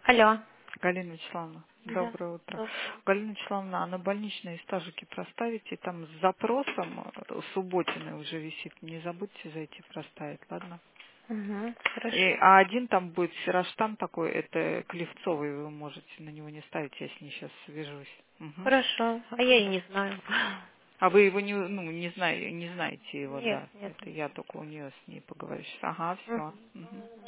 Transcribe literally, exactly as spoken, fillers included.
Алло. Галина Вячеславовна, Да. доброе утро. Доброе. Галина Вячеславовна, а на больничные стажики проставите, там с запросом э, субботиной уже висит, не забудьте зайти проставить, ладно? Угу. И, Хорошо. а один там будет Сераштан такой, это Клевцовый, вы можете на него не ставить, я с ней сейчас свяжусь. Мгм. Хорошо. А я и не знаю. А вы его не, ну, не, знаете, не знаете его, Нет, да, нет, это не я знаю. только у нее с ней поговорю сейчас. Ага, все. Мгм.